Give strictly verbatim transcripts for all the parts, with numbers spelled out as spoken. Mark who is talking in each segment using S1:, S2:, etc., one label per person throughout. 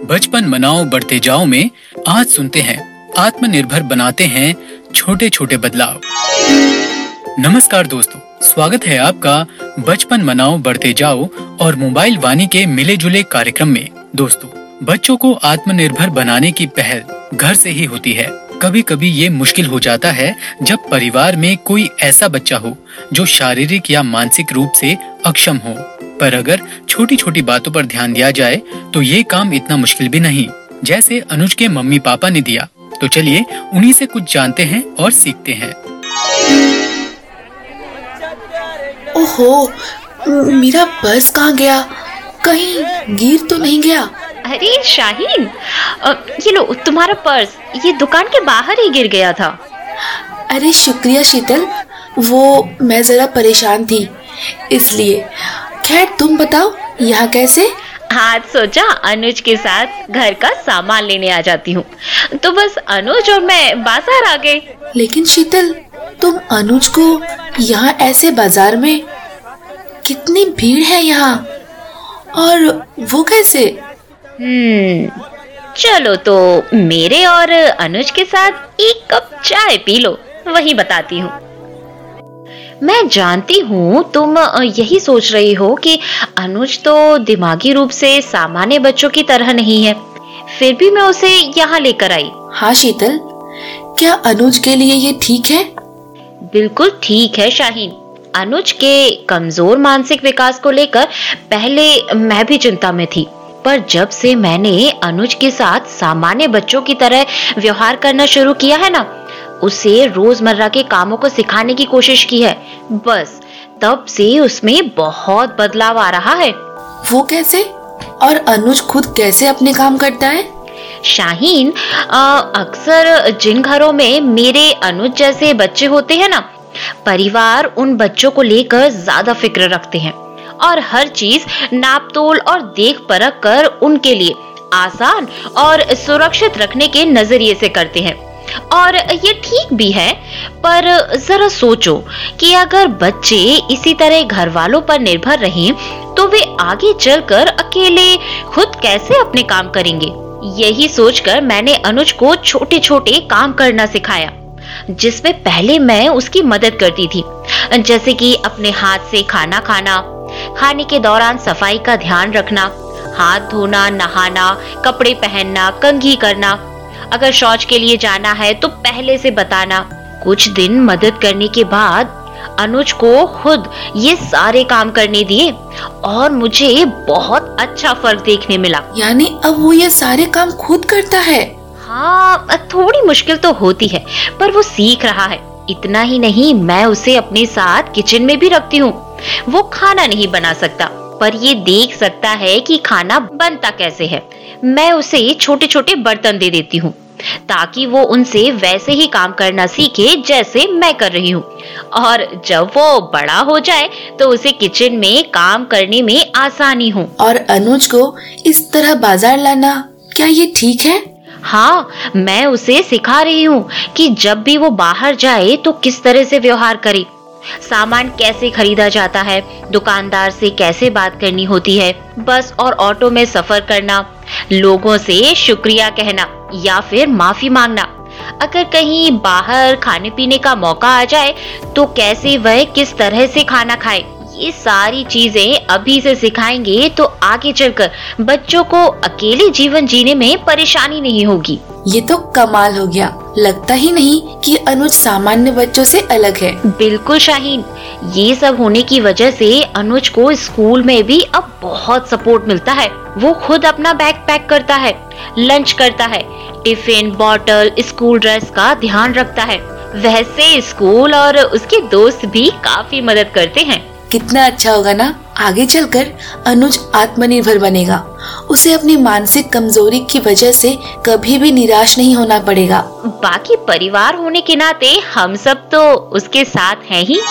S1: बचपन मनाओ बढ़ते जाओ में आज सुनते हैं आत्मनिर्भर बनाते हैं छोटे छोटे बदलाव। नमस्कार दोस्तों, स्वागत है आपका बचपन मनाओ बढ़ते जाओ और मोबाइल वाणी के मिले जुले कार्यक्रम में। दोस्तों, बच्चों को आत्मनिर्भर बनाने की पहल घर से ही होती है। कभी कभी ये मुश्किल हो जाता है जब परिवार में कोई ऐसा बच्चा हो जो शारीरिक या मानसिक रूप से अक्षम हो, पर अगर छोटी छोटी बातों पर ध्यान दिया जाए तो ये काम इतना मुश्किल भी नहीं, जैसे अनुज के मम्मी पापा ने दिया। तो चलिए उन्हीं से कुछ जानते हैं और सीखते हैं।
S2: ओहो, मेरा पर्स कहाँ गया? कहीं गिर तो नहीं गया?
S3: अरे शाहीन, ये लो तुम्हारा पर्स, ये दुकान के बाहर ही गिर गया था।
S2: अरे शुक्रिया शीतल, वो मैं जरा परेशान थी इसलिए। खैर तुम बताओ, यहाँ कैसे?
S3: आज सोचा अनुज के साथ घर का सामान लेने आ जाती हूँ, तो बस अनुज और मैं बाजार आ गए।
S2: लेकिन शीतल, तुम अनुज को यहाँ ऐसे बाजार में? कितनी भीड़ है यहाँ, और वो कैसे?
S3: हम्म चलो तो मेरे और अनुज के साथ एक कप चाय पी लो, वही बताती हूँ। मैं जानती हूँ तुम यही सोच रही हो कि अनुज तो दिमागी रूप से सामान्य बच्चों की तरह नहीं है, फिर भी मैं उसे यहाँ लेकर आई।
S2: हाँ शीतल, क्या अनुज के लिए ये ठीक है?
S3: बिल्कुल ठीक है शाहीन। अनुज के कमजोर मानसिक विकास को लेकर पहले मैं भी चिंता में थी, पर जब से मैंने अनुज के साथ सामान्य बच्चों की तरह व्यवहार करना शुरू किया है ना, उसे रोजमर्रा के कामों को सिखाने की कोशिश की है, बस तब से उसमें बहुत बदलाव आ रहा है।
S2: वो कैसे? और अनुज खुद कैसे अपने काम करता है?
S3: शाहीन, अक्सर जिन घरों में मेरे अनुज जैसे बच्चे होते हैं ना, परिवार उन बच्चों को लेकर ज्यादा फिक्र रखते हैं और हर चीज नाप तोल और देख परख कर उनके लिए आसान और सुरक्षित रखने के नजरिए से करते हैं। और ये ठीक भी है, पर जरा सोचो कि अगर बच्चे इसी तरह घर वालों पर निर्भर रहें तो वे आगे चलकर अकेले खुद कैसे अपने काम करेंगे। यही सोचकर मैंने अनुज को छोटे छोटे काम करना सिखाया, जिसमें पहले मैं उसकी मदद करती थी, जैसे कि अपने हाथ से खाना खाना, खाने के दौरान सफाई का ध्यान रखना, हाथ धोना, नहाना, कपड़े पहनना, कंघी करना, अगर शौच के लिए जाना है तो पहले से बताना। कुछ दिन मदद करने के बाद अनुज को खुद ये सारे काम करने दिए और मुझे बहुत अच्छा फर्क देखने मिला।
S2: यानी अब वो ये सारे काम खुद करता है?
S3: हाँ, थोड़ी मुश्किल तो होती है, पर वो सीख रहा है। इतना ही नहीं, मैं उसे अपने साथ किचन में भी रखती हूँ। वो खाना नहीं बना सकता, पर ये देख सकता है कि खाना बनता कैसे है। मैं उसे छोटे छोटे बर्तन दे देती हूँ ताकि वो उनसे वैसे ही काम करना सीखे जैसे मैं कर रही हूँ। और जब वो बड़ा हो जाए तो उसे किचन में काम करने में आसानी हो।
S2: और अनुज को इस तरह बाजार लाना, क्या ये ठीक है?
S3: हाँ, मैं उसे सिखा रही हूँ कि जब भी वो बाहर जाए तो किस तरह से व्यवहार करे, सामान कैसे खरीदा जाता है, दुकानदार से कैसे बात करनी होती है, बस और ऑटो में सफर करना, लोगों से शुक्रिया कहना या फिर माफी मांगना, अगर कहीं बाहर खाने पीने का मौका आ जाए तो कैसे वह किस तरह से खाना खाए। ये सारी चीजें अभी से सिखाएंगे तो आगे चलकर बच्चों को अकेले जीवन जीने में परेशानी नहीं होगी।
S2: ये तो कमाल हो गया, लगता ही नहीं कि अनुज सामान्य बच्चों से अलग है।
S3: बिल्कुल शाहीन, ये सब होने की वजह से अनुज को स्कूल में भी अब बहुत सपोर्ट मिलता है। वो खुद अपना बैग पैक करता है, लंच करता है, टिफिन, बॉटल, स्कूल ड्रेस का ध्यान रखता है। वैसे स्कूल और उसके दोस्त भी काफी मदद करते हैं।
S2: कितना अच्छा होगा ना, आगे चलकर अनुज आत्मनिर्भर बनेगा। उसे अपनी मानसिक कमजोरी की वजह से कभी भी निराश नहीं होना पड़ेगा।
S3: बाकी परिवार होने के नाते हम सब तो उसके साथ हैं ही।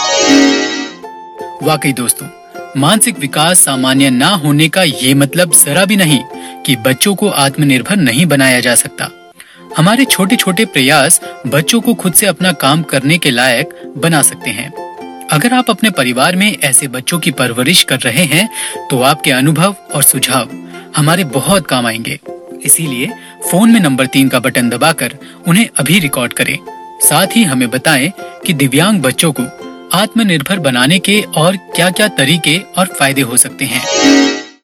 S1: वाकई दोस्तों, मानसिक विकास सामान्य ना होने का ये मतलब जरा भी नहीं कि बच्चों को आत्मनिर्भर नहीं बनाया जा सकता। हमारे छोटे छोटे प्रयास बच्चों को खुद से अपना काम करने के लायक बना सकते हैं। अगर आप अपने परिवार में ऐसे बच्चों की परवरिश कर रहे हैं तो आपके अनुभव और सुझाव हमारे बहुत काम आएंगे। इसीलिए फोन में नंबर तीन का बटन दबाकर उन्हें अभी रिकॉर्ड करें। साथ ही हमें बताएं कि दिव्यांग बच्चों को आत्मनिर्भर बनाने के और क्या-क्या तरीके और फायदे हो सकते हैं।